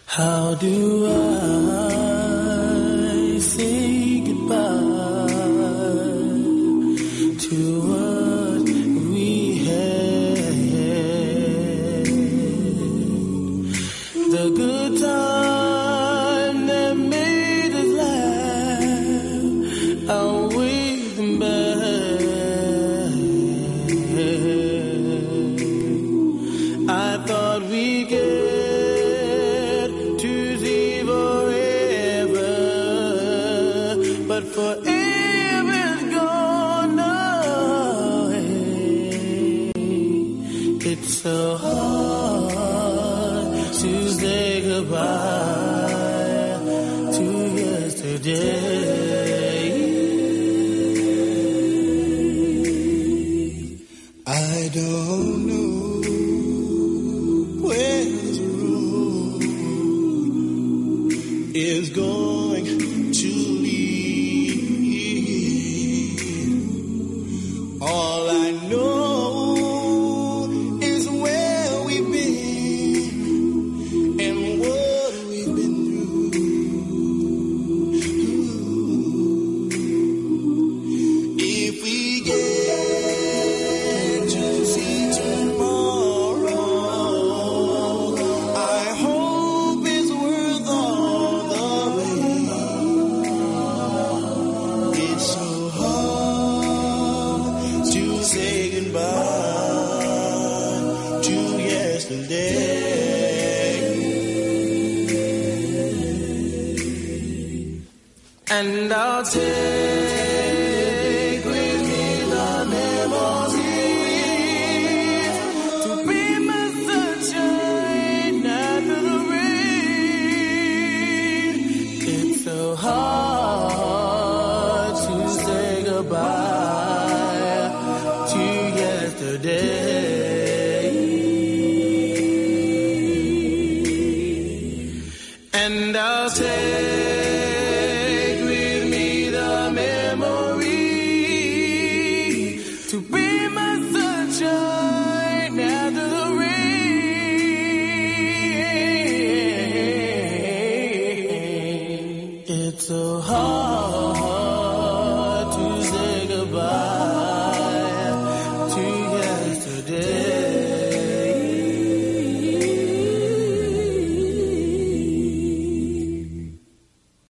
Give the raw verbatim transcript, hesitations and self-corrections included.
How do I say goodbye to what we had? The good time that made us laugh, outweigh them bad. I thought we get but forever is gone away. It's so hard to say goodbye to yesterday. I don't know where this road is going to lead. All I know is where we've been and what we've been through. If we get to see tomorrow, I hope it's worth all the pain. It's so hard to say goodbye to yesterday. And I'll tell